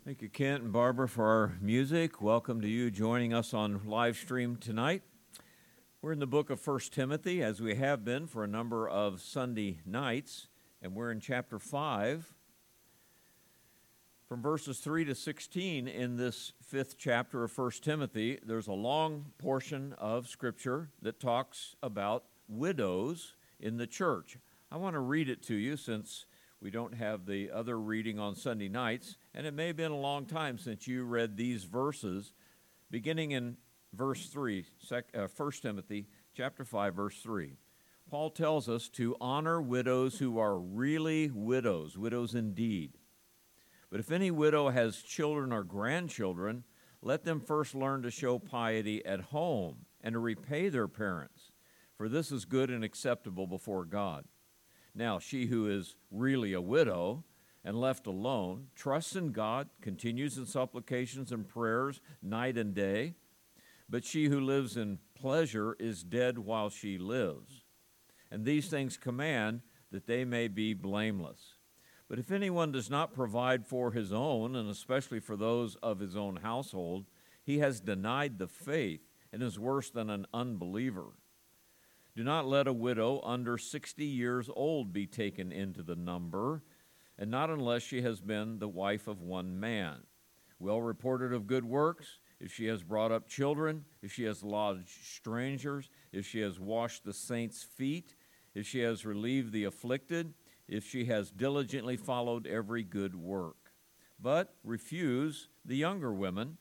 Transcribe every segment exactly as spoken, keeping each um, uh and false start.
Thank you, Kent and Barbara, for our music. Welcome to you joining us on live stream tonight. We're in the book of First Timothy, as we have been for a number of Sunday nights, and we're in chapter five. From verses three to sixteen in this fifth chapter of First Timothy, there's a long portion of Scripture that talks about widows in the church. I want to read it to you since we don't have the other reading on Sunday nights, and it may have been a long time since you read these verses, beginning in verse three, First Timothy chapter five, verse three. Paul tells us to honor widows who are really widows, widows indeed. But if any widow has children or grandchildren, let them first learn to show piety at home and to repay their parents, for this is good and acceptable before God. Now, she who is really a widow and left alone trusts in God, continues in supplications and prayers night and day, but she who lives in pleasure is dead while she lives. And these things command that they may be blameless. But if anyone does not provide for his own, and especially for those of his own household, he has denied the faith and is worse than an unbeliever. Do not let a widow under sixty years old be taken into the number, and not unless she has been the wife of one man, well reported of good works, if she has brought up children, if she has lodged strangers, if she has washed the saints' feet, if she has relieved the afflicted, if she has diligently followed every good work. But refuse the younger women,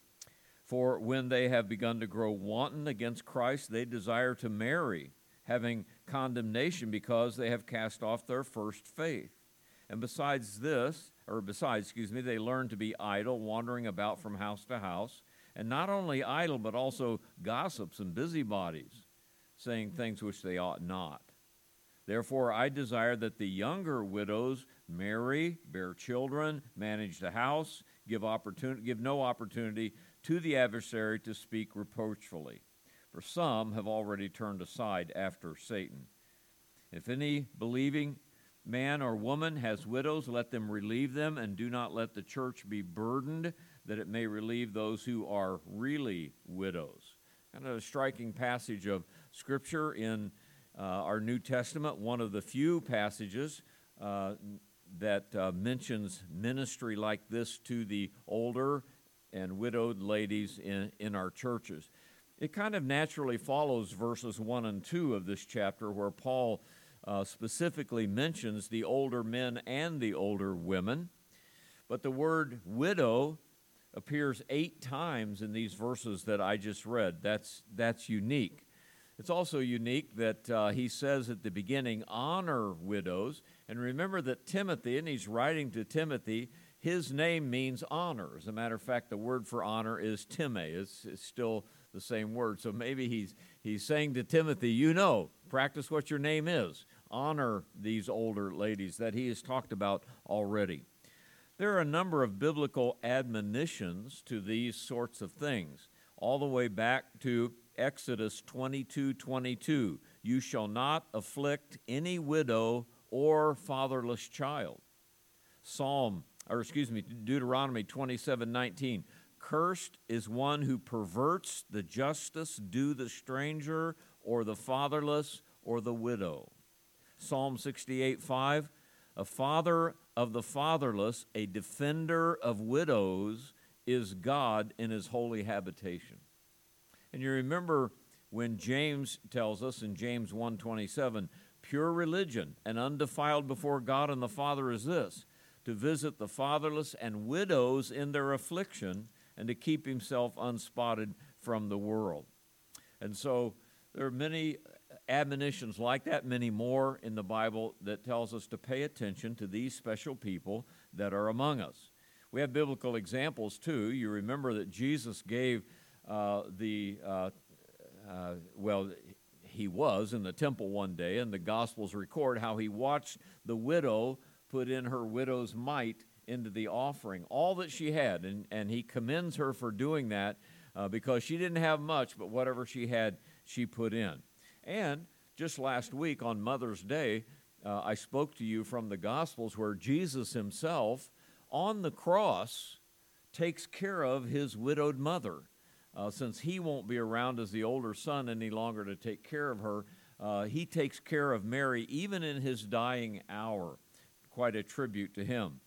for when they have begun to grow wanton against Christ, they desire to marry, having condemnation because they have cast off their first faith. And besides this, or besides, excuse me, they learn to be idle, wandering about from house to house, and not only idle, but also gossips and busybodies, saying things which they ought not. Therefore, I desire that the younger widows marry, bear children, manage the house, give opportunity, give no opportunity to the adversary to speak reproachfully. For some have already turned aside after Satan. If any believing man or woman has widows, let them relieve them, and do not let the church be burdened, that it may relieve those who are really widows. Kind of a striking passage of Scripture in uh, our New Testament, one of the few passages uh, that uh, mentions ministry like this to the older and widowed ladies in, in our churches. It kind of naturally follows verses one and two of this chapter, where Paul uh, specifically mentions the older men and the older women. But the word widow appears eight times in these verses that I just read. That's, that's unique. It's also unique that uh, he says at the beginning, honor widows. And remember that Timothy, and he's writing to Timothy, his name means honor. As a matter of fact, the word for honor is time. It's, it's still the same word. So maybe he's he's saying to Timothy, you know, practice what your name is. Honor these older ladies that he has talked about already. There are a number of biblical admonitions to these sorts of things, all the way back to Exodus twenty-two twenty-two. You shall not afflict any widow or fatherless child. Psalm or excuse me, Deuteronomy twenty-seven nineteen. Cursed is one who perverts the justice due the stranger or the fatherless or the widow. Psalm sixty-eight five. A father of the fatherless, a defender of widows, is God in his holy habitation. And you remember when James tells us in James one twenty-seven, pure religion and undefiled before God and the Father is this, to visit the fatherless and widows in their affliction, and to keep himself unspotted from the world. And so there are many admonitions like that, many more in the Bible that tells us to pay attention to these special people that are among us. We have biblical examples too. You remember that Jesus gave uh, the, uh, uh, well, he was in the temple one day, and the Gospels record how he watched the widow put in her widow's mite into the offering, all that she had, and, and he commends her for doing that uh, because she didn't have much, but whatever she had, she put in. And just last week on Mother's Day, uh, I spoke to you from the Gospels where Jesus himself on the cross takes care of his widowed mother. Uh, since he won't be around as the older son any longer to take care of her, uh, he takes care of Mary even in his dying hour. Quite a tribute to him.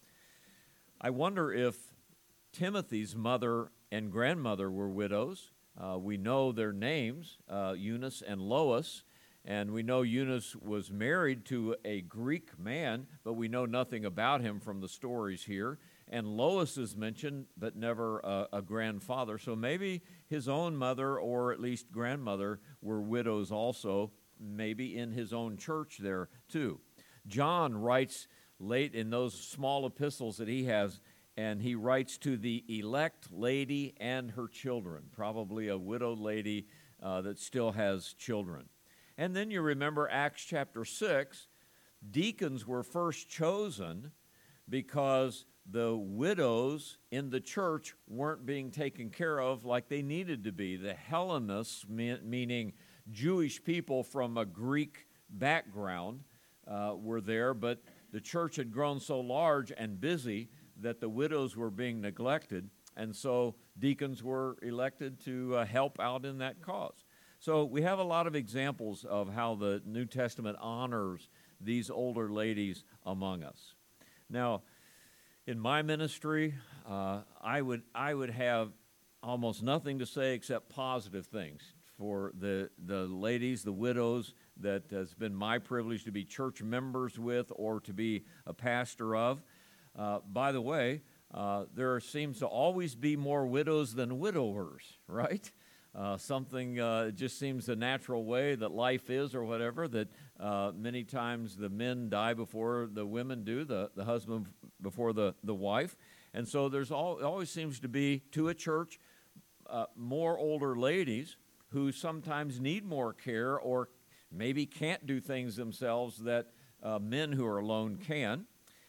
I wonder if Timothy's mother and grandmother were widows. Uh, we know their names, uh, Eunice and Lois, and we know Eunice was married to a Greek man, but we know nothing about him from the stories here. And Lois is mentioned, but never a, a grandfather. So maybe his own mother, or at least grandmother, were widows also, maybe in his own church there too. John writes late in those small epistles that he has, and he writes to the elect lady and her children, probably a widowed lady uh, that still has children. And then you remember Acts chapter six, deacons were first chosen because the widows in the church weren't being taken care of like they needed to be. The Hellenists, meaning Jewish people from a Greek background, uh, were there, but the church had grown so large and busy that the widows were being neglected, and so deacons were elected to uh, help out in that cause. So we have a lot of examples of how the New Testament honors these older ladies among us. Now, in my ministry, uh, I would I would have almost nothing to say except positive things for the the ladies, the widows, that has been my privilege to be church members with or to be a pastor of. Uh, by the way, uh, there seems to always be more widows than widowers, right? Uh, something uh, just seems the natural way that life is or whatever, that uh, many times the men die before the women do, the, the husband before the, the wife. And so there's all, always seems to be, to a church, uh, more older ladies who sometimes need more care or maybe can't do things themselves that uh, men who are alone can.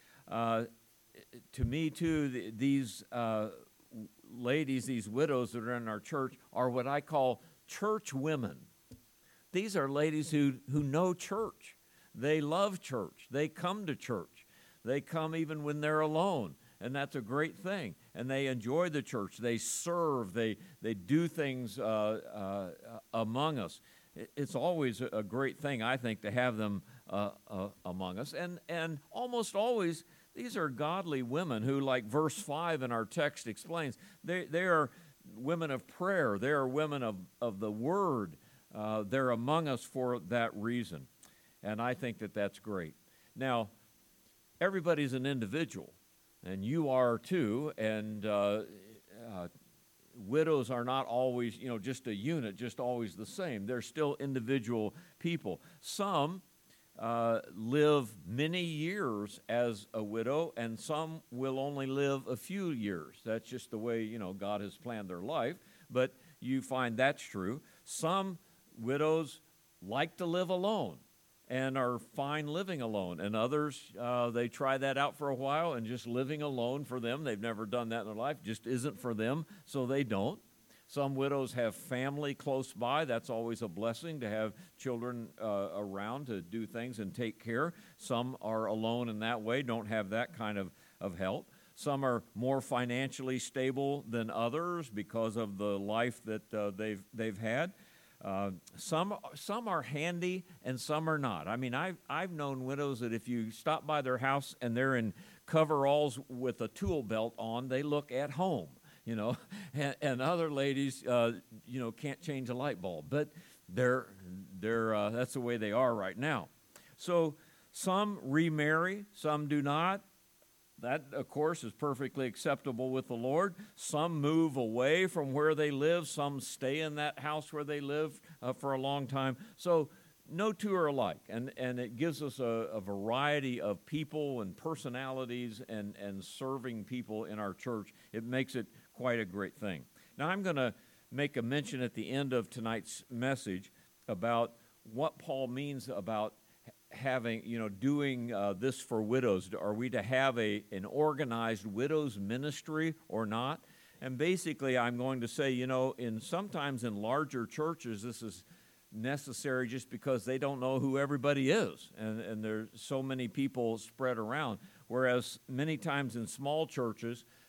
Uh, to me, too, the, these uh, ladies, these widows that are in our church, are what I call church women. These are ladies who, who know church. They love church. They come to church. They come even when they're alone, and that's a great thing. And they enjoy the church. They serve. They, they do things uh, uh, among us. It's always a great thing, I think, to have them uh, uh, among us. And, and almost always, these are godly women who, like verse five in our text explains, they, they are women of prayer. They are women of, of the Word. Uh, they're among us for that reason. And I think that that's great. Now, everybody's an individual, and you are too, and uh, uh, widows are not always, you know, just a unit, just always the same. They're still individual people. Some Uh, live many years as a widow, and some will only live a few years. That's just the way, you know, God has planned their life, but you find that's true. Some widows like to live alone and are fine living alone, and others, uh, they try that out for a while, and just living alone for them, they've never done that in their life, just isn't for them, so they don't. Some widows have family close by. That's always a blessing to have children uh, around to do things and take care. Some are alone in that way, don't have that kind of, of help. Some are more financially stable than others because of the life that uh, they've they've had. Uh, some some are handy and some are not. I mean, I've, I've known widows that if you stop by their house and they're in coveralls with a tool belt on, they look at home. You know, and, and other ladies, uh, you know, can't change a light bulb, but they're they're uh, that's the way they are right now. So some remarry, some do not. That, of course, is perfectly acceptable with the Lord. Some move away from where they live. Some stay in that house where they live uh, for a long time. So no two are alike, and, and it gives us a, a variety of people and personalities and, and serving people in our church. It makes it quite a great thing. Now, I'm going to make a mention at the end of tonight's message about what Paul means about having, you know, doing uh, this for widows. Are we to have a an organized widows ministry or not? And basically, I'm going to say, you know, in sometimes in larger churches, this is necessary just because they don't know who everybody is, and, and there's so many people spread around. Whereas many times in small churches,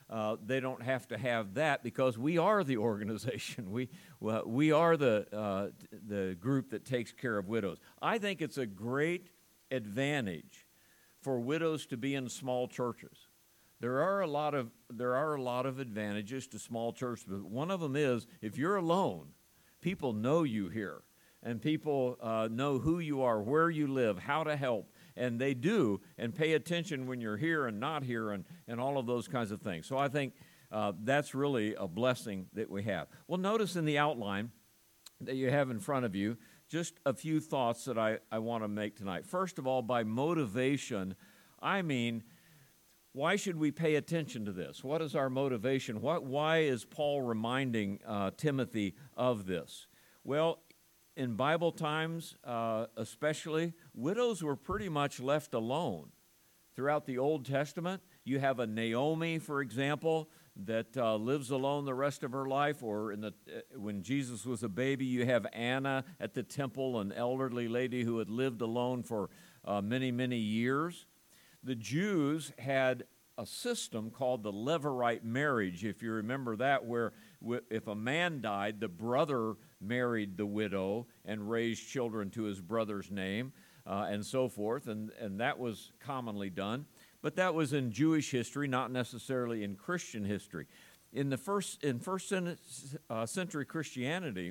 uh, they don't have to have that because we are the organization. We, well, we are the, uh, the group that takes care of widows. I think it's a great advantage for widows to be in small churches. There are a lot of there are a lot of advantages to small churches, but one of them is if you're alone, people know you here, and people uh, know who you are, where you live, how to help, and they do, and pay attention when you're here and not here, and, and all of those kinds of things. So I think uh, that's really a blessing that we have. Well, notice in the outline that you have in front of you, just a few thoughts that I, I want to make tonight. First of all, by motivation, I mean, why should we pay attention to this? What is our motivation? What, why is Paul reminding uh, Timothy of this? Well, in Bible times uh, especially, widows were pretty much left alone. Throughout the Old Testament, you have a Naomi, for example, that uh, lives alone the rest of her life, or in the, uh, when Jesus was a baby, you have Anna at the temple, an elderly lady who had lived alone for uh, many, many years. The Jews had a system called the Levirate marriage, if you remember that, where w- if a man died, the brother married the widow and raised children to his brother's name, uh, and so forth, and, and that was commonly done. But that was in Jewish history, not necessarily in Christian history. In the first in first uh, century Christianity,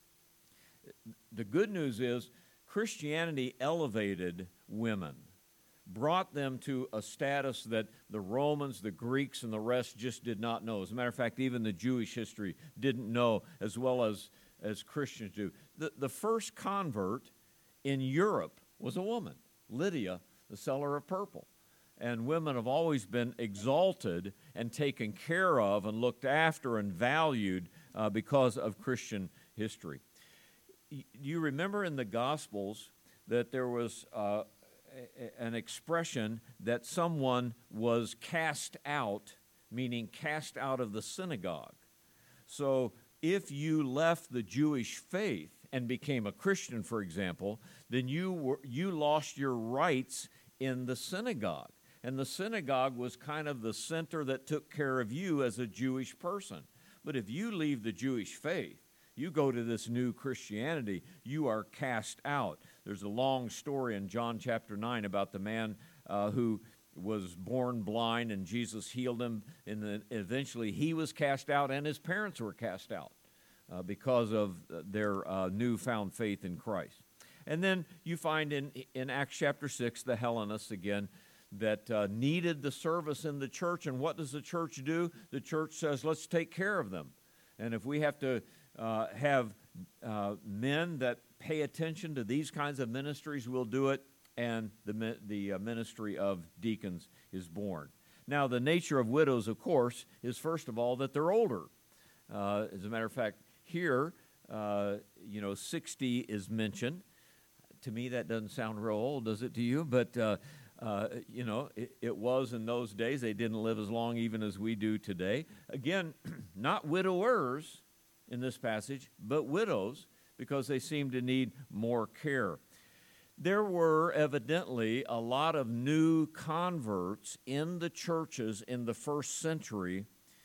the good news is Christianity elevated women, brought them to a status that the Romans, the Greeks, and the rest just did not know. As a matter of fact, even the Jewish history didn't know as well as, as Christians do. The, the first convert in Europe was a woman, Lydia, the seller of purple. And women have always been exalted and taken care of and looked after and valued uh, because of Christian history. Y- you remember in the Gospels that there was uh, a- an expression that someone was cast out, meaning cast out of the synagogue. So if you left the Jewish faith and became a Christian, for example, then you were, you lost your rights in the synagogue. And the synagogue was kind of the center that took care of you as a Jewish person. But if you leave the Jewish faith, you go to this new Christianity, you are cast out. There's a long story in John chapter nine about the man uh, who was born blind and Jesus healed him, and then eventually he was cast out and his parents were cast out uh, because of their uh, newfound faith in Christ. And then you find in, in Acts chapter six, the Hellenists again, that uh, needed the service in the church. And what does the church do? The church says, let's take care of them. And if we have to uh, have uh, men that pay attention to these kinds of ministries, we'll do it. And the, the uh, ministry of deacons is born. Now, the nature of widows, of course, is first of all that they're older. Uh, as a matter of fact, here, uh, you know, sixty is mentioned. To me, that doesn't sound real old, does it to you? But uh, Uh, you know, it, it was in those days. They didn't live as long even as we do today. Again, not widowers in this passage, but widows, because they seem to need more care. There were evidently a lot of new converts in the churches in the first century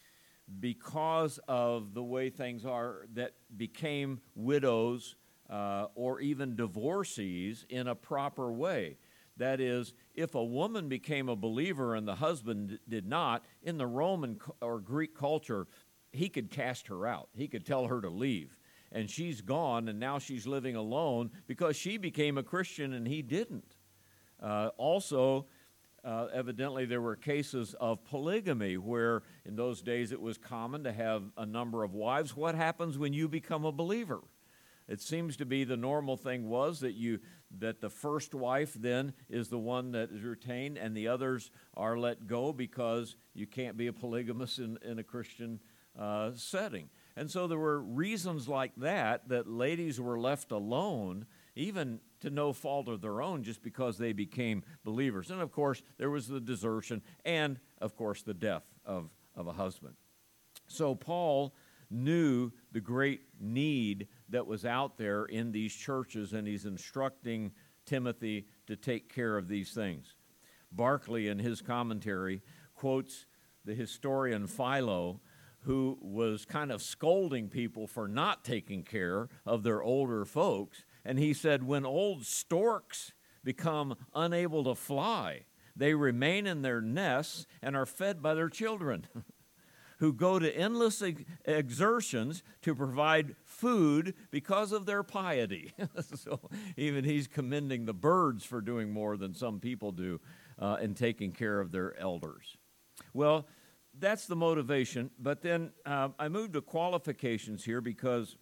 because of the way things are that became widows uh, or even divorcees in a proper way. That is, if a woman became a believer and the husband did not, in the Roman or Greek culture, he could cast her out. He could tell her to leave. And she's gone, and now she's living alone because she became a Christian and he didn't. Uh, also, uh, evidently, there were cases of polygamy where in those days it was common to have a number of wives. What happens when you become a believer? It seems to be the normal thing was that you that the first wife then is the one that is retained and the others are let go because you can't be a polygamist in, in a Christian uh, setting. And so there were reasons like that that ladies were left alone, even to no fault of their own, just because they became believers. And of course, there was the desertion and, of course, the death of, of a husband. So Paul knew the great need that was out there in these churches, and he's instructing Timothy to take care of these things. Barclay, in his commentary, quotes the historian Philo, who was kind of scolding people for not taking care of their older folks. And he said, when old storks become unable to fly, they remain in their nests and are fed by their children, who go to endless ex- exertions to provide food because of their piety. So even he's commending the birds for doing more than some people do uh, in taking care of their elders. Well, that's the motivation, but then uh, I moved to qualifications here because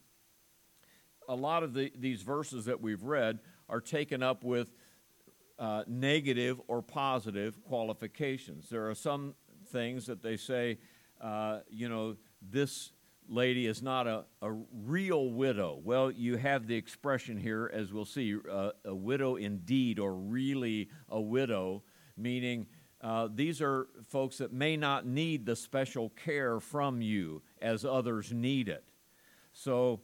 a lot of the, these verses that we've read are taken up with uh, negative or positive qualifications. There are some things that they say, uh, you know, this lady is not a, a real widow. Well, you have the expression here, as we'll see, uh, a widow indeed, or really a widow, meaning Uh, these are folks that may not need the special care from you as others need it. So,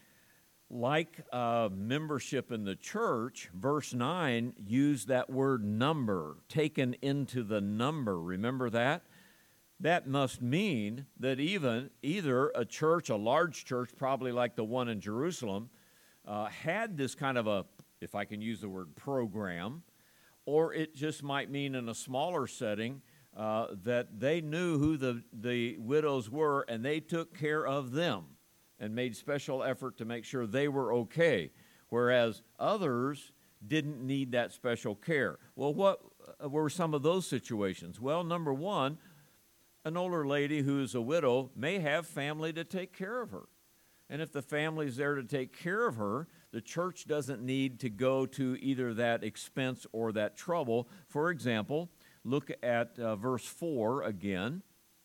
like uh, membership in the church, verse nine used that word number, taken into the number. Remember that? That must mean that even either a church, a large church, probably like the one in Jerusalem, uh, had this kind of a, if I can use the word program, or it just might mean in a smaller setting uh, that they knew who the, the widows were and they took care of them and made special effort to make sure they were okay, whereas others didn't need that special care. Well, what were some of those situations? Well, number one, an older lady who's a widow may have family to take care of her. And if the family's there to take care of her, the church doesn't need to go to either that expense or that trouble. For example, look at uh, verse four again.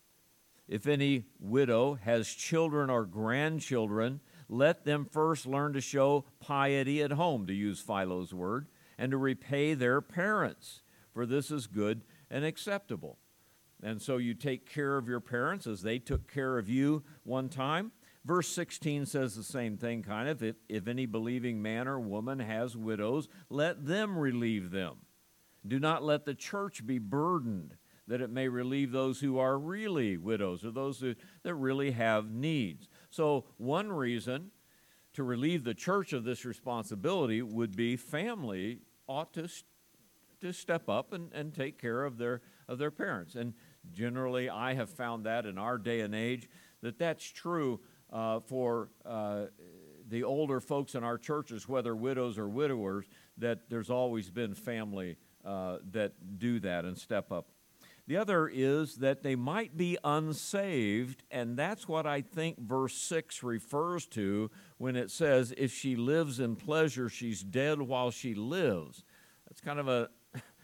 If any widow has children or grandchildren, let them first learn to show piety at home, to use Philo's word, and to repay their parents, for this is good and acceptable. And so you take care of your parents as they took care of you one time. Verse sixteen says the same thing, kind of. If, if any believing man or woman has widows, let them relieve them. Do not let the church be burdened, that it may relieve those who are really widows, or those who, that really have needs. So one reason to relieve the church of this responsibility would be family ought to, to step up and, and take care of their, of their parents. And generally, I have found that in our day and age, that that's true Uh, for uh, the older folks in our churches, whether widows or widowers, that there's always been family uh, that do that and step up. The other is that they might be unsaved, and that's what I think verse six refers to when it says, if she lives in pleasure, she's dead while she lives. That's kind of a,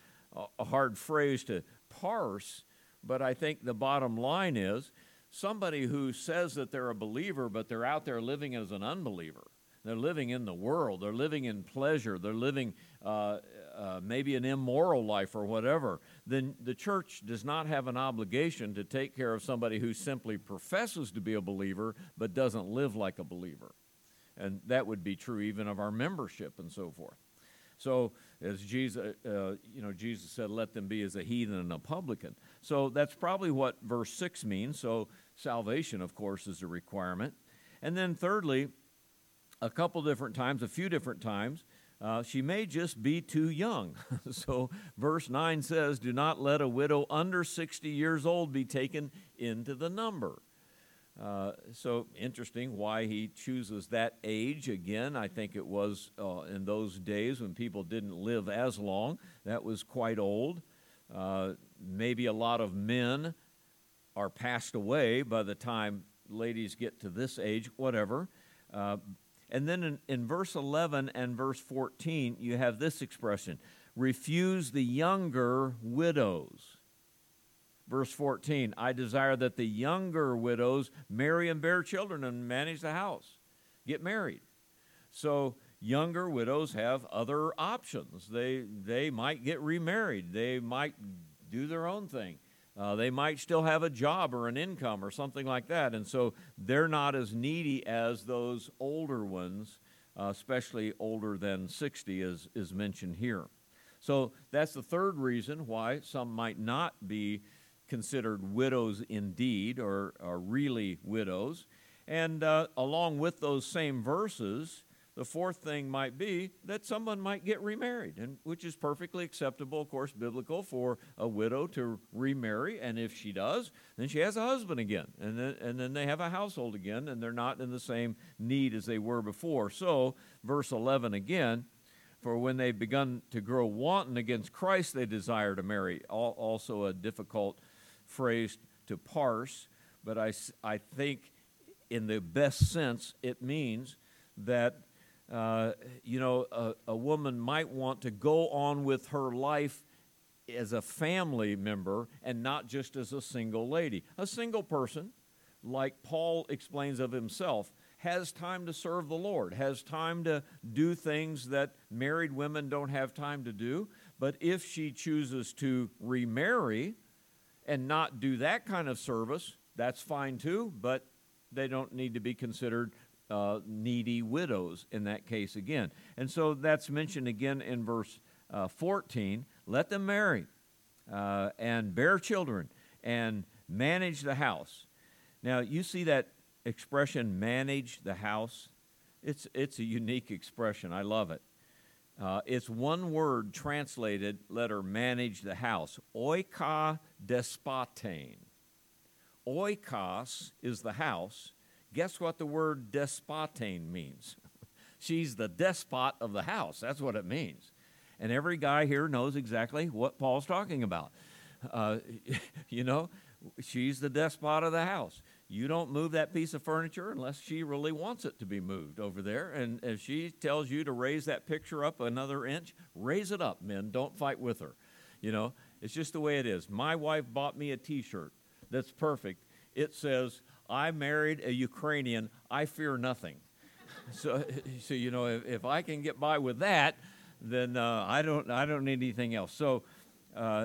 a hard phrase to parse, but I think the bottom line is, somebody who says that they're a believer, but they're out there living as an unbeliever. They're living in the world. They're living in pleasure. They're living uh, uh, maybe an immoral life or whatever. Then the church does not have an obligation to take care of somebody who simply professes to be a believer but doesn't live like a believer. And that would be true even of our membership and so forth. So as Jesus, uh, you know, Jesus said, let them be as a heathen and a publican. So that's probably what verse six means. So salvation, of course, is a requirement. And then thirdly, a couple different times, a few different times, uh, she may just be too young. So verse nine says, do not let a widow under sixty years old be taken into the number. Uh, so interesting why he chooses that age. Again, I think it was uh, in those days when people didn't live as long. That was quite old. Uh, maybe a lot of men are passed away by the time ladies get to this age, whatever. Uh, and then in, in verse eleven and verse fourteen, you have this expression, refuse the younger widows. Verse fourteen, I desire that the younger widows marry and bear children and manage the house, get married. So younger widows have other options. They, they might get remarried. They might do their own thing. Uh, they might still have a job or an income or something like that. And so they're not as needy as those older ones, uh, especially older than sixty as is mentioned here. So that's the third reason why some might not be considered widows indeed, or, or really widows. And uh, along with those same verses, the fourth thing might be that someone might get remarried, and which is perfectly acceptable, of course, biblical, for a widow to remarry. And if she does, then she has a husband again, and then, and then they have a household again, and they're not in the same need as they were before. So, verse eleven again, for when they've begun to grow wanton against Christ, they desire to marry. Also a difficult phrase to parse, but I, I think in the best sense it means that Uh, you know, a, a woman might want to go on with her life as a family member and not just as a single lady. A single person, like Paul explains of himself, has time to serve the Lord, has time to do things that married women don't have time to do. But if she chooses to remarry and not do that kind of service, that's fine too, but they don't need to be considered Uh, needy widows in that case again. And so that's mentioned again in verse uh, fourteen. Let them marry uh, and bear children and manage the house. Now, you see that expression, manage the house? It's, it's a unique expression. I love it. Uh, it's one word translated, let her manage the house. Oika despotein. Oikos is the house. Guess what the word despotein means? She's the despot of the house. That's what it means. And every guy here knows exactly what Paul's talking about. Uh, you know, she's the despot of the house. You don't move that piece of furniture unless she really wants it to be moved over there. And if she tells you to raise that picture up another inch, raise it up, men. Don't fight with her. You know, it's just the way it is. My wife bought me a T-shirt that's perfect. It says, I married a Ukrainian, I fear nothing. so, so you know, if, if I can get by with that, then uh, I don't I don't need anything else. So, uh,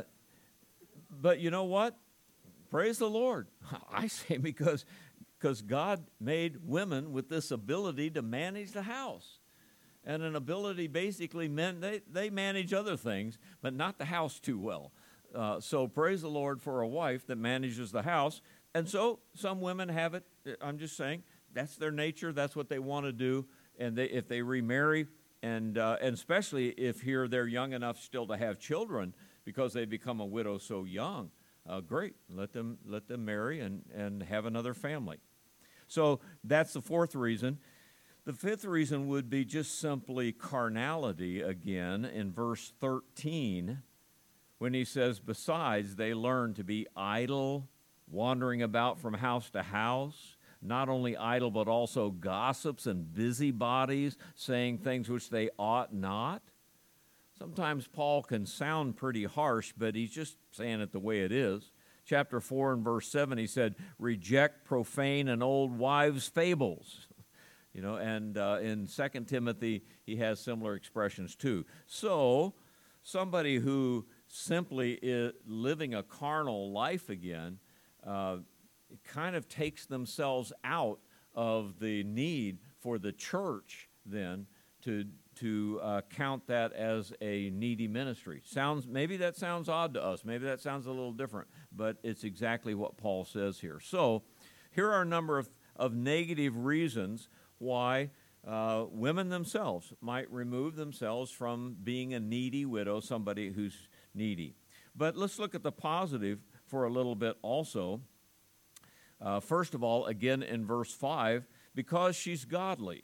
but you know what? Praise the Lord. I say because because God made women with this ability to manage the house. And an ability basically meant they, they manage other things, but not the house too well. Uh, so praise the Lord for a wife that manages the house. And so some women have it. I'm just saying that's their nature. That's what they want to do. And they, if they remarry, and uh, and especially if here they're young enough still to have children because they become a widow so young, uh, great. Let them let them marry and, and have another family. So that's the fourth reason. The fifth reason would be just simply carnality again in verse thirteen when he says, besides, they learn to be idle, wandering about from house to house, not only idle, but also gossips and busybodies, saying things which they ought not. Sometimes Paul can sound pretty harsh, but he's just saying it the way it is. Chapter four and verse seven, he said, reject profane and old wives' fables. You know, and uh, in Second Timothy, he has similar expressions too. So, somebody who simply is living a carnal life again, Uh, kind of takes themselves out of the need for the church then to to uh, count that as a needy ministry. Sounds maybe that sounds odd to us. Maybe that sounds a little different, but it's exactly what Paul says here. So here are a number of, of negative reasons why uh, women themselves might remove themselves from being a needy widow, somebody who's needy. But let's look at the positive for a little bit also. Uh, first of all, again in verse five, because she's godly.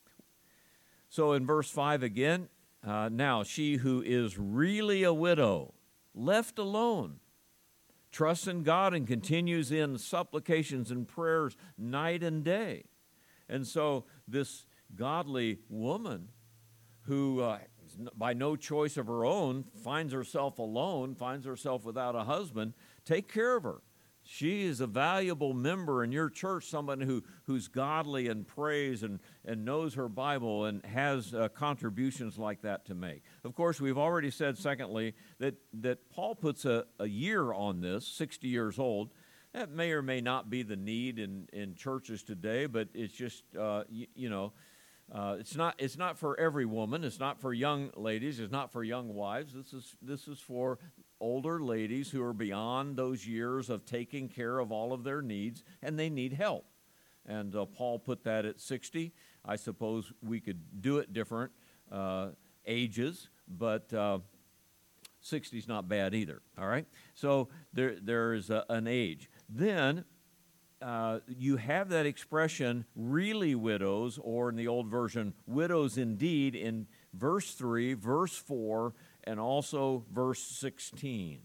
So in verse five again, uh, now she who is really a widow, left alone, trusts in God and continues in supplications and prayers night and day. And so this godly woman who uh, by no choice of her own finds herself alone, finds herself without a husband, take care of her. She is a valuable member in your church, someone who, who's godly and prays and, and knows her Bible and has uh, contributions like that to make. Of course, we've already said, secondly, that, that Paul puts a, a year on this, sixty years old. That may or may not be the need in, in churches today, but it's just, uh, you, you know, uh, it's not it's not for every woman. It's not for young ladies. It's not for young wives. This is this is for older ladies who are beyond those years of taking care of all of their needs, and they need help. And uh, Paul put that at sixty. I suppose we could do it different uh, ages, but uh, sixty is not bad either, all right? So there, there is a, an age. Then uh, you have that expression, really widows, or in the old version, widows indeed, in verse three, verse four, and also verse sixteen.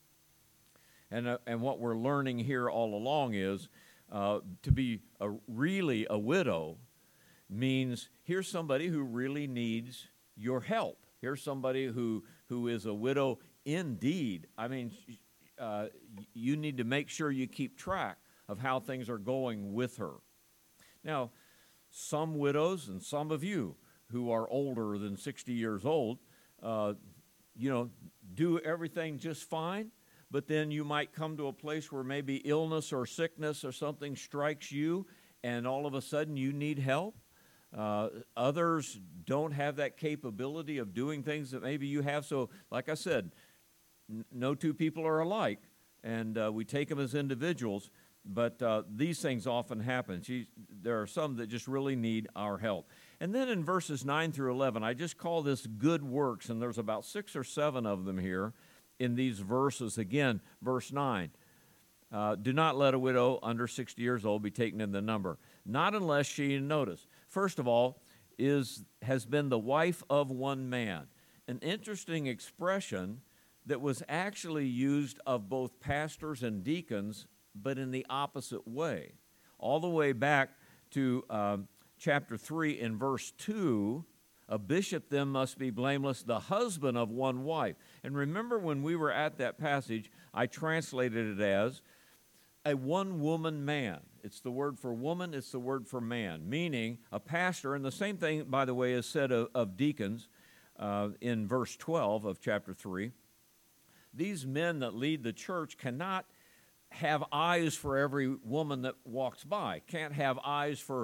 And, uh, and what we're learning here all along is uh, to be a, really a widow means here's somebody who really needs your help. Here's somebody who, who is a widow indeed. I mean, uh, you need to make sure you keep track of how things are going with her. Now, some widows and some of you who are older than sixty years old, uh, you know, do everything just fine, but then you might come to a place where maybe illness or sickness or something strikes you, and all of a sudden you need help. Uh, others don't have that capability of doing things that maybe you have. So, like I said, n- no two people are alike, and uh, we take them as individuals, but uh, these things often happen. She, there are some that just really need our help. And then in verses nine through eleven, I just call this good works, and there's about six or seven of them here in these verses. Again, verse nine. Uh, do not let a widow under sixty years old be taken in the number, not unless she, notice, first of all, is has been the wife of one man. An interesting expression that was actually used of both pastors and deacons, but in the opposite way. All the way back to um, chapter three in verse two, a bishop then must be blameless, the husband of one wife. And remember when we were at that passage, I translated it as a one-woman man. It's the word for woman, it's the word for man, meaning a pastor, and the same thing, by the way, is said of, of deacons uh, in verse twelve of chapter three. These men that lead the church cannot have eyes for every woman that walks by, can't have eyes for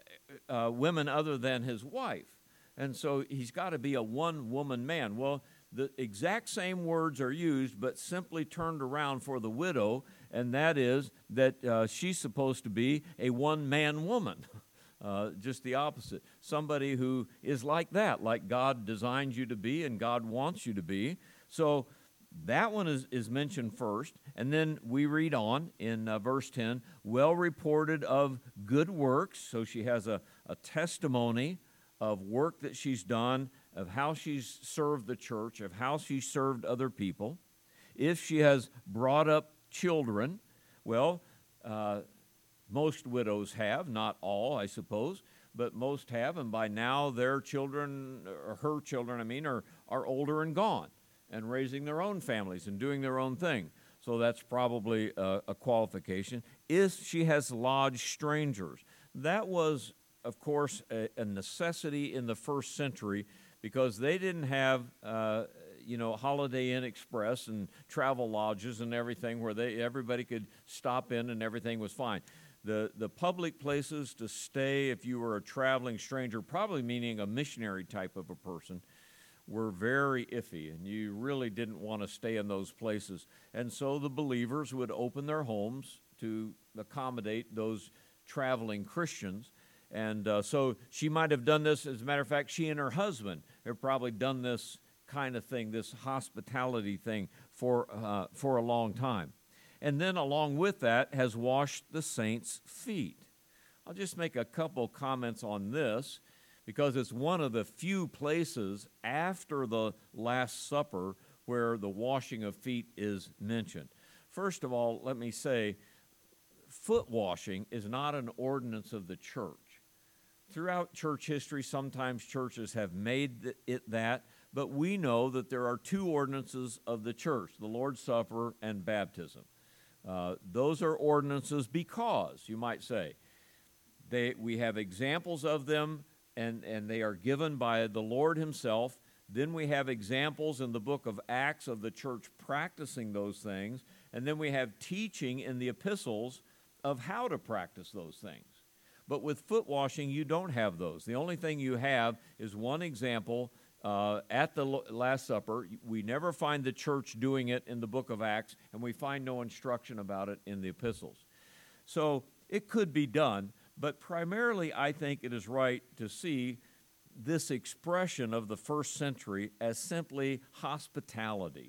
uh, women other than his wife. And so he's got to be a one-woman man. Well, the exact same words are used, but simply turned around for the widow, and that is that uh, she's supposed to be a one-man woman, uh, just the opposite. Somebody who is like that, like God designed you to be and God wants you to be. So that one is, is mentioned first, and then we read on in uh, verse ten, well reported of good works, so she has a, a testimony of work that she's done, of how she's served the church, of how she's served other people. If she has brought up children, well, uh, most widows have, not all, I suppose, but most have, and by now their children, or her children, I mean, are, are older and gone, and raising their own families and doing their own thing. So that's probably a, a qualification. If she has lodged strangers, that was, of course, a, a necessity in the first century, because they didn't have, uh, you know, Holiday Inn Express and travel lodges and everything where they everybody could stop in and everything was fine. The the public places to stay if you were a traveling stranger, probably meaning a missionary type of a person, were very iffy, and you really didn't want to stay in those places. And so the believers would open their homes to accommodate those traveling Christians. And uh, so she might have done this. As a matter of fact, she and her husband have probably done this kind of thing, this hospitality thing, for uh, for a long time. And then along with that has washed the saints' feet. I'll just make a couple comments on this, because it's one of the few places after the Last Supper where the washing of feet is mentioned. First of all, let me say, foot washing is not an ordinance of the church. Throughout church history, sometimes churches have made it that, but we know that there are two ordinances of the church, the Lord's Supper and baptism. Uh, those are ordinances because, you might say, they, we have examples of them, and, and they are given by the Lord himself. Then we have examples in the book of Acts of the church practicing those things, and then we have teaching in the epistles of how to practice those things. But with foot washing, you don't have those. The only thing you have is one example uh, at the Last Supper. We never find the church doing it in the book of Acts, and we find no instruction about it in the epistles. So it could be done, but primarily I think it is right to see this expression of the first century as simply hospitality.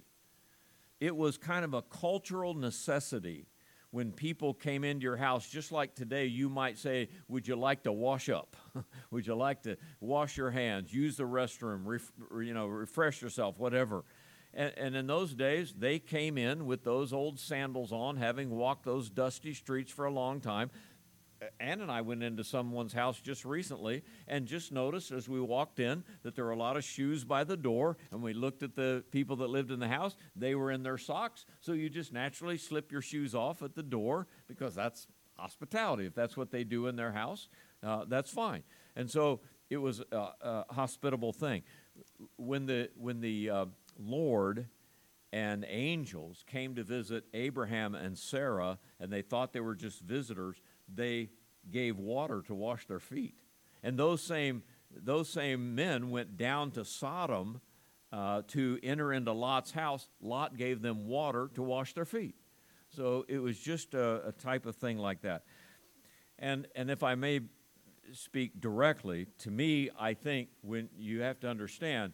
It was kind of a cultural necessity when people came into your house, just like today you might say, would you like to wash up? Would you like to wash your hands, use the restroom, ref, you know, refresh yourself, whatever. And, and in those days, they came in with those old sandals on, having walked those dusty streets for a long time. Ann and I went into someone's house just recently and just noticed as we walked in that there were a lot of shoes by the door, and we looked at the people that lived in the house. They were in their socks, so you just naturally slip your shoes off at the door because that's hospitality. If that's what they do in their house, uh, that's fine. And so it was a, a hospitable thing. When the, when the uh, Lord and angels came to visit Abraham and Sarah, and they thought they were just visitors, they gave water to wash their feet. And those same those same men went down to Sodom uh, to enter into Lot's house. Lot gave them water to wash their feet. So it was just a, a type of thing like that. And and if I may speak directly, to me, I think when you have to understand,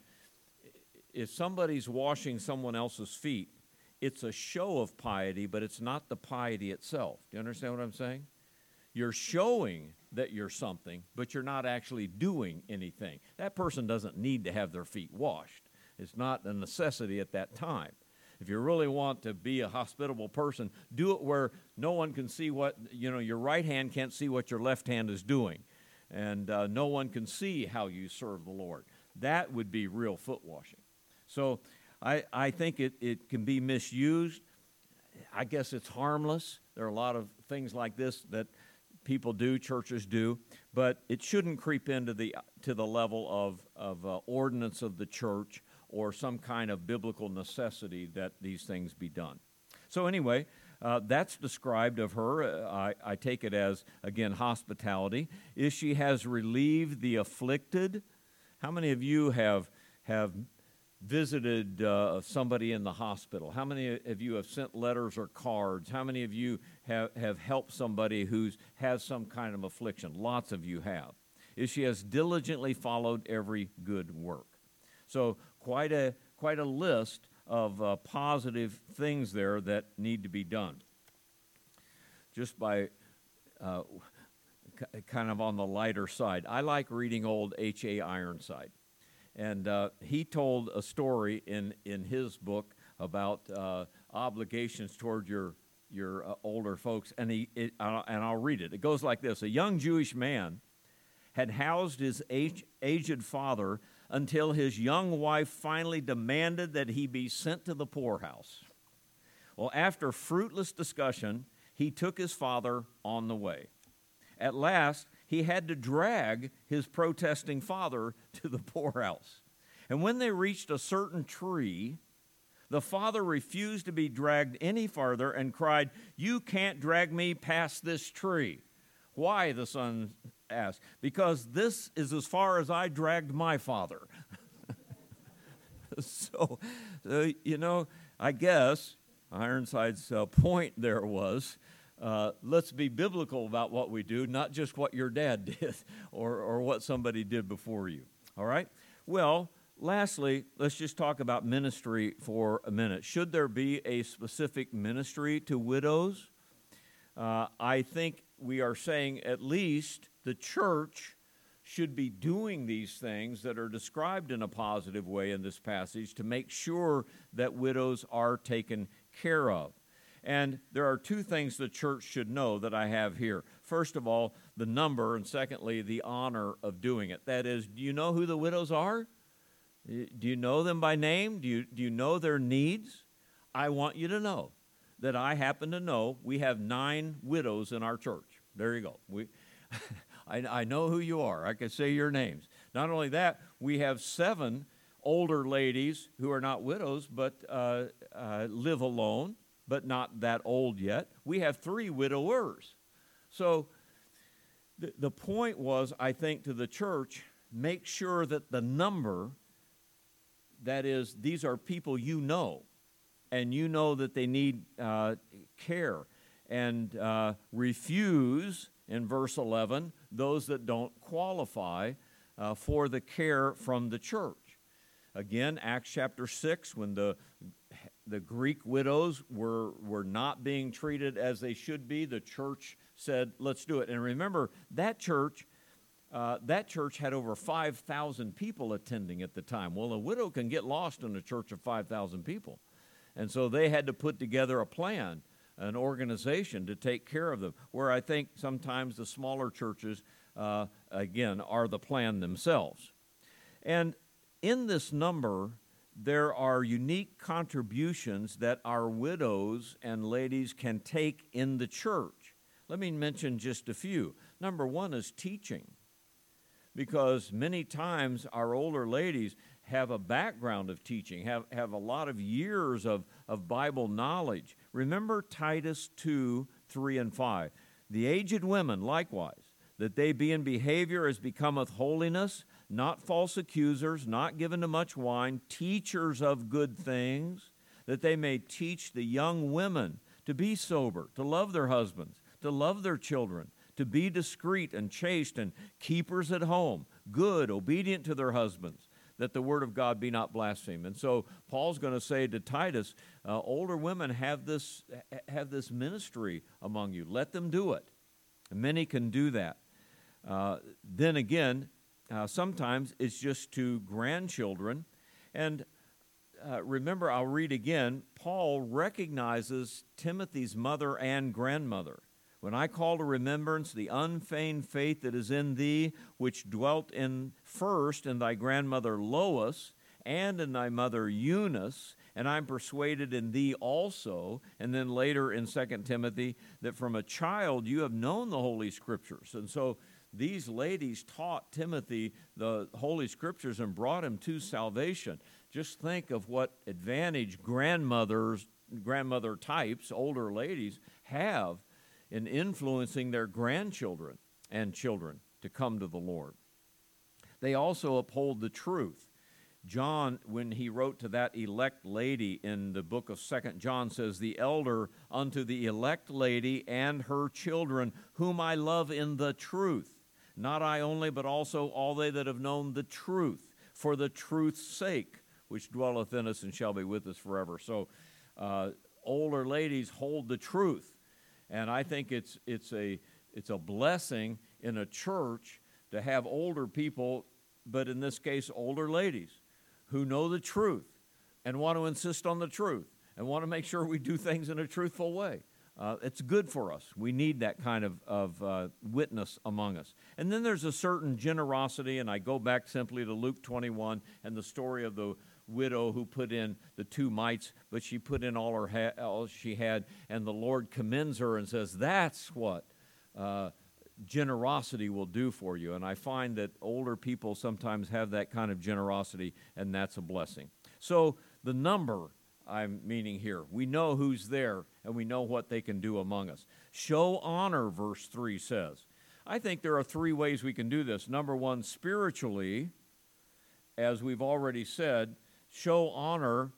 if somebody's washing someone else's feet, it's a show of piety, but it's not the piety itself. Do you understand what I'm saying? You're showing that you're something, but you're not actually doing anything. That person doesn't need to have their feet washed. It's not a necessity at that time. If you really want to be a hospitable person, do it where no one can see what, you know, your right hand can't see what your left hand is doing, and uh, no one can see how you serve the Lord. That would be real foot washing. So I, I think it, it can be misused. I guess it's harmless. There are a lot of things like this that people do, churches do, but it shouldn't creep into the to the level of, of uh, ordinance of the church or some kind of biblical necessity that these things be done. So anyway, uh, that's described of her. Uh, I, I take it as, again, hospitality. Is she has relieved the afflicted. How many of you have have visited uh, somebody in the hospital? How many of you have sent letters or cards? How many of you have, have helped somebody who has some kind of affliction? Lots of you have. Is she has diligently followed every good work. So quite a quite a list of uh, positive things there that need to be done. Just by uh, c- kind of on the lighter side, I like reading old H A Ironside. And uh, he told a story in, in his book about uh, obligations toward your your uh, older folks, and he it, uh, and I'll read it. It goes like this: a young Jewish man had housed his age, aged father until his young wife finally demanded that he be sent to the poorhouse. Well, after fruitless discussion, he took his father on the way. At last, he had to drag his protesting father to the poorhouse. And when they reached a certain tree, the father refused to be dragged any farther and cried, "You can't drag me past this tree." "Why?" the son asked. "Because this is as far as I dragged my father." so, uh, you know, I guess Ironside's uh, point there was, Uh, let's be biblical about what we do, not just what your dad did or, or what somebody did before you. All right? Well, lastly, let's just talk about ministry for a minute. Should there be a specific ministry to widows? Uh, I think we are saying at least the church should be doing these things that are described in a positive way in this passage to make sure that widows are taken care of. And there are two things the church should know that I have here. First of all, the number, and secondly, the honor of doing it. That is, do you know who the widows are? Do you know them by name? Do you, do you know their needs? I want you to know that I happen to know we have nine widows in our church. There you go. We, I, I know who you are. I can say your names. Not only that, we have seven older ladies who are not widows but uh, uh, live alone, but not that old yet. We have three widowers. So th- the point was, I think, to the church, make sure that the number that is, these are people you know, and you know that they need uh, care. And uh, refuse, in verse eleven, those that don't qualify uh, for the care from the church. Again, Acts chapter six, when the the Greek widows were, were not being treated as they should be, the church said, let's do it. And remember, that church, uh, that church had over five thousand people attending at the time. Well, a widow can get lost in a church of five thousand people. And so they had to put together a plan, an organization to take care of them, where I think sometimes the smaller churches, uh, again, are the plan themselves. And in this number, there are unique contributions that our widows and ladies can take in the church. Let me mention just a few. Number one is teaching, because many times our older ladies have a background of teaching, have, have a lot of years of, of Bible knowledge. Remember Titus two, three, and five. The aged women, likewise, that they be in behavior as becometh holiness, not false accusers, not given to much wine, teachers of good things, that they may teach the young women to be sober, to love their husbands, to love their children, to be discreet and chaste and keepers at home, good, obedient to their husbands, that the word of God be not blasphemed. And so Paul's going to say to Titus, uh, older women have this, have this ministry among you. Let them do it. And many can do that. Uh, then again, uh, sometimes it's just to grandchildren. And uh, remember, I'll read again, Paul recognizes Timothy's mother and grandmother. When I call to remembrance the unfeigned faith that is in thee, which dwelt in first in thy grandmother Lois, and in thy mother Eunice, and I'm persuaded in thee also, and then later in Second Timothy, that from a child you have known the Holy Scriptures. And so these ladies taught Timothy the Holy Scriptures and brought him to salvation. Just think of what advantage grandmothers, grandmother types, older ladies, have in influencing their grandchildren and children to come to the Lord. They also uphold the truth. John, when he wrote to that elect lady in the book of Second John, says, the elder unto the elect lady and her children, whom I love in the truth. Not I only, but also all they that have known the truth, for the truth's sake, which dwelleth in us and shall be with us forever. So uh, older ladies hold the truth. And I think it's it's a it's a blessing in a church to have older people, but in this case, older ladies, who know the truth and want to insist on the truth and want to make sure we do things in a truthful way. Uh, it's good for us. We need that kind of, of uh, witness among us. And then there's a certain generosity, and I go back simply to Luke twenty-one and the story of the widow who put in the two mites, but she put in all her ha- all she had, and the Lord commends her and says, that's what uh, generosity will do for you. And I find that older people sometimes have that kind of generosity, and that's a blessing. So the number I'm meaning here, we know who's there, and we know what they can do among us. Show honor, verse three says. I think there are three ways we can do this. Number one, spiritually, as we've already said, show honor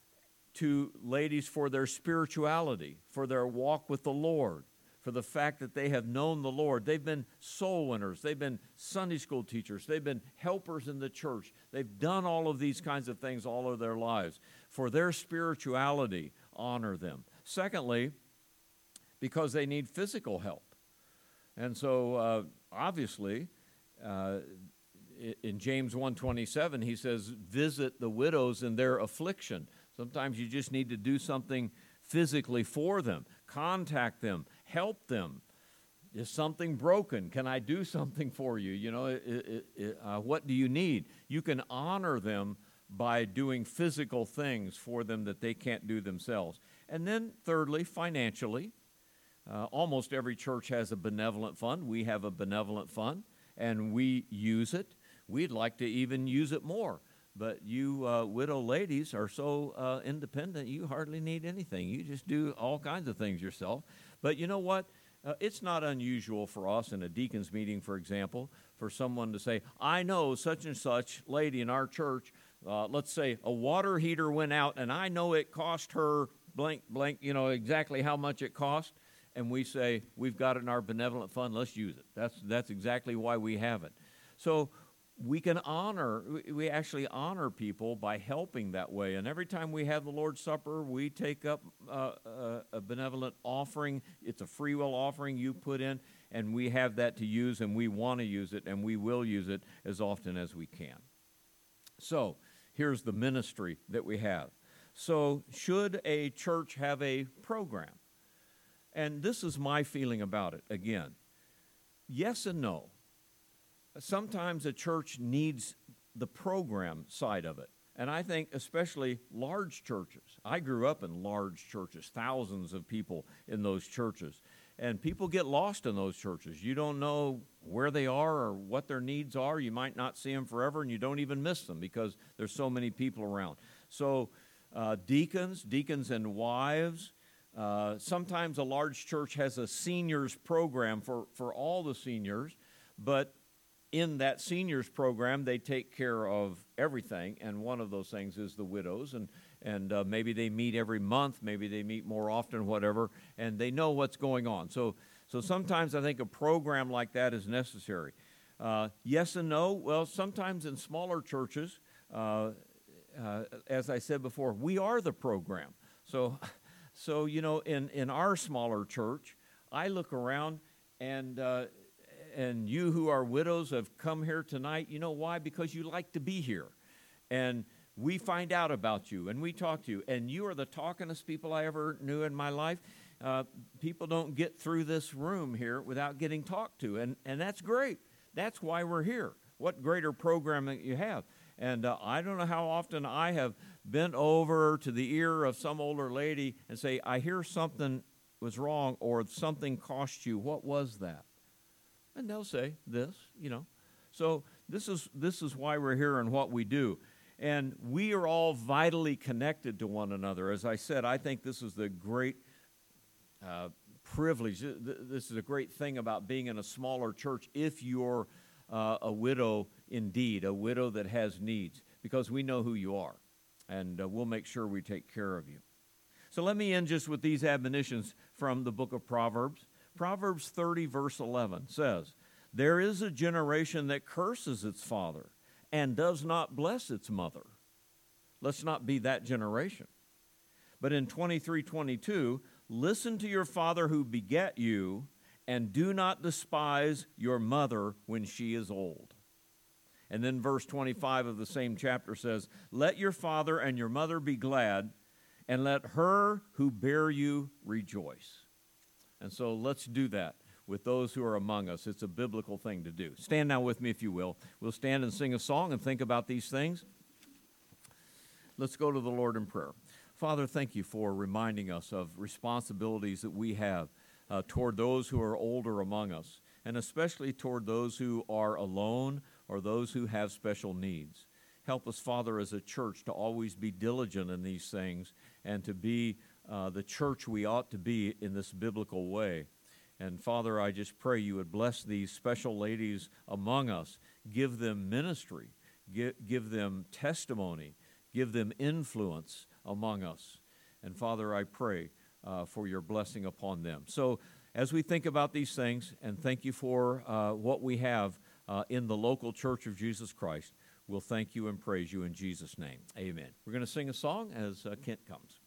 to ladies for their spirituality, for their walk with the Lord, for the fact that they have known the Lord. They've been soul winners. They've been Sunday school teachers. They've been helpers in the church. They've done all of these kinds of things all of their lives. For their spirituality, honor them. Secondly, because they need physical help. And so, uh, obviously, uh, in James one twenty-seven, he says, visit the widows in their affliction. Sometimes you just need to do something physically for them. Contact them. Help them. Is something broken? Can I do something for you? You know, it, it, it, uh, what do you need? You can honor them by doing physical things for them that they can't do themselves. And then thirdly, financially. Uh, almost every church has a benevolent fund. We have a benevolent fund, and we use it. We'd like to even use it more. But you uh, widow ladies are so uh, independent, you hardly need anything. You just do all kinds of things yourself. But you know what? Uh, it's not unusual for us in a deacons meeting, for example, for someone to say, I know such and such lady in our church, Uh, let's say a water heater went out, and I know it cost her blank, blank, you know, exactly how much it cost, and we say, we've got it in our benevolent fund, let's use it. That's, that's exactly why we have it. So we can honor, we actually honor people by helping that way. And every time we have the Lord's Supper, we take up uh, a, a benevolent offering. It's a free will offering you put in, and we have that to use, and we want to use it, and we will use it as often as we can. So here's the ministry that we have. So should a church have a program? And this is my feeling about it. Again, yes and no. Sometimes a church needs the program side of it. And I think especially large churches. I grew up in large churches, thousands of people in those churches. And people get lost in those churches. You don't know where they are or what their needs are. You might not see them forever, and you don't even miss them because there's so many people around. So uh, deacons, deacons and wives, uh, sometimes a large church has a seniors program for, for all the seniors, but in that seniors program, they take care of everything, and one of those things is the widows, and, and uh, maybe they meet every month, maybe they meet more often, whatever, and they know what's going on. So, so sometimes I think a program like that is necessary. Uh, yes and no. Well, sometimes in smaller churches, uh, uh, as I said before, we are the program. So, so you know, in, in our smaller church, I look around and... Uh, And you who are widows have come here tonight. You know why? Because you like to be here. And we find out about you, and we talk to you. And you are the talkingest people I ever knew in my life. Uh, people don't get through this room here without getting talked to, and, and that's great. That's why we're here. What greater program that you have. And uh, I don't know how often I have bent over to the ear of some older lady and say, I hear something was wrong or something cost you. What was that? And they'll say this, you know. So this is this is why we're here and what we do. And we are all vitally connected to one another. As I said, I think this is the great uh, privilege. This is a great thing about being in a smaller church if you're uh, a widow indeed, a widow that has needs, because we know who you are. And uh, we'll make sure we take care of you. So let me end just with these admonitions from the book of Proverbs. Proverbs thirty, verse eleven says, there is a generation that curses its father and does not bless its mother. Let's not be that generation. But in twenty-three twenty-two, listen to your father who begat you, and do not despise your mother when she is old. And then verse twenty-five of the same chapter says, let your father and your mother be glad, and let her who bare you rejoice. And so let's do that with those who are among us. It's a biblical thing to do. Stand now with me, if you will. We'll stand and sing a song and think about these things. Let's go to the Lord in prayer. Father, thank you for reminding us of responsibilities that we have uh, toward those who are older among us, and especially toward those who are alone or those who have special needs. Help us, Father, as a church to always be diligent in these things and to be Uh, the church we ought to be in this biblical way. And Father, I just pray you would bless these special ladies among us. Give them ministry. Give, give them testimony. Give them influence among us. And Father, I pray uh, for your blessing upon them. So as we think about these things, and thank you for uh, what we have uh, in the local Church of Jesus Christ, we'll thank you and praise you in Jesus' name. Amen. We're going to sing a song as uh, Kent comes.